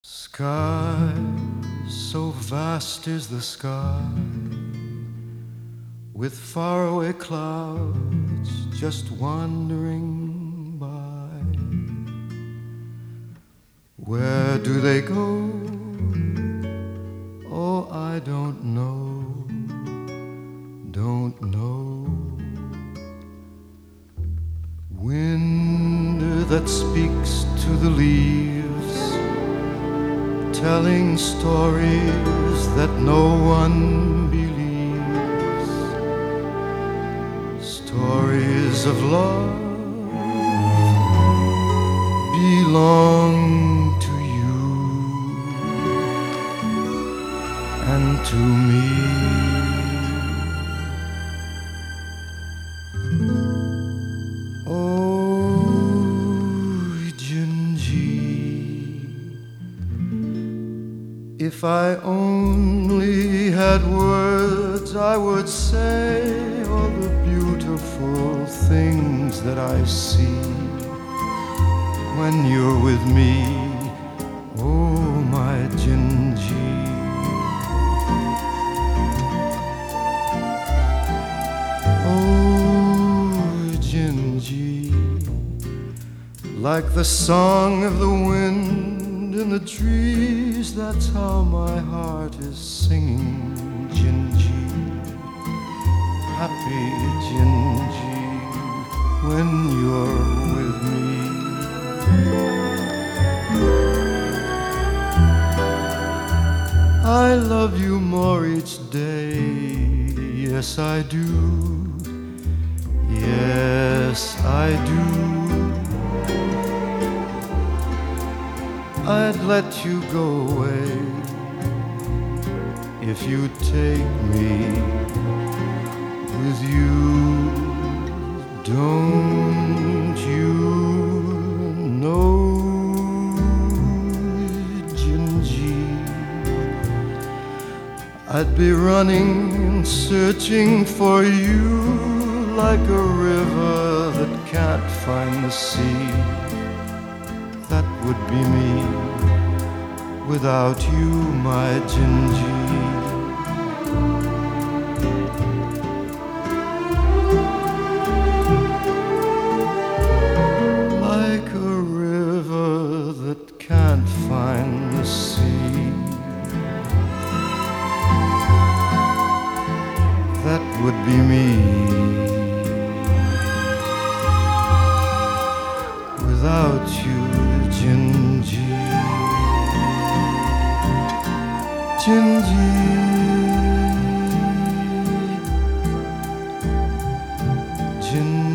Sky, so vast is the sky, with faraway clouds just wandering by. Where do they go? Oh, I don't know, don't know. Wind that speaks to the leaves, telling stories that no one believes, stories of love belong to you and to me. If I only had words, I would say all the beautiful things that I see when you're with me. Oh, my Gingy. Oh, Gingy, like the song of the wind in the trees, that's how my heart is singing, Gingy. Happy Gingy, when you're with me. I love you more each day, yes I do, yes I do. I'd let you go away if you'd take me with you. Don't you know, Gingy, I'd be running and searching for you like a river that can't find the sea. That would be me without you, my Gingy. Like a river that can't find the sea. That would be me without you, Gingy. Gingy, Gingy.